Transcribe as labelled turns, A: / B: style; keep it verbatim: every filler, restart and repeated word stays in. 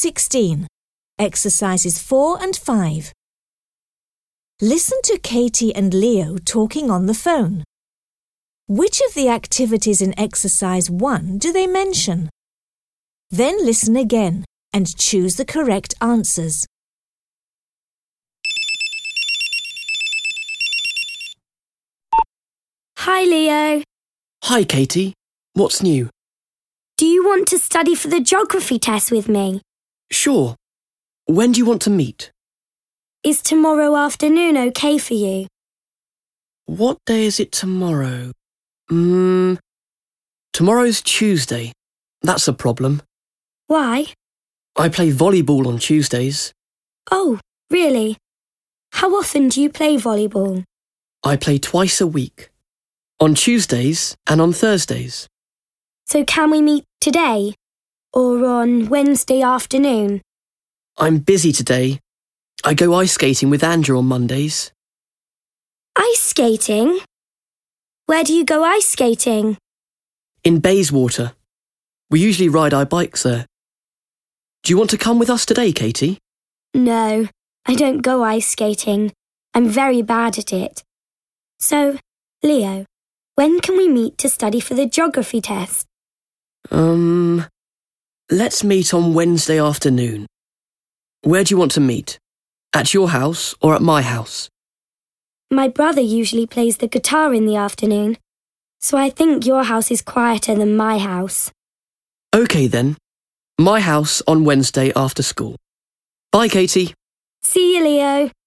A: sixteen, exercises four and five. Listen to Katie and Leo talking on the phone. Which of the activities in exercise one do they mention? Then listen again and choose the correct answers.
B: Hi, Leo.
C: Hi, Katie. What's new?
B: Do you want to study for the geography test with me?
C: Sure. When do you want to meet?
B: Is tomorrow afternoon okay for you?
C: What day is it tomorrow? Hmm. Tomorrow's Tuesday. That's a problem.
B: Why?
C: I play volleyball on Tuesdays.
B: Oh, really? How often do you play volleyball?
C: I play twice a week. On Tuesdays and on Thursdays.
B: So can we meet today? Or on Wednesday afternoon?
C: I'm busy today. I go ice skating with Andrew on Mondays.
B: Ice skating? Where do you go ice skating?
C: In Bayswater. We usually ride our bikes there. Do you want to come with us today, Katie?
B: No, I don't go ice skating. I'm very bad at it. So, Leo, when can we meet to study for the geography test?
C: Um, let's meet on Wednesday afternoon. Where do you want to meet? At your house or at my house?
B: My brother usually plays the guitar in the afternoon, so I think your house is quieter than my house.
C: OK then. My house on Wednesday after school. Bye, Katie.
B: See you, Leo.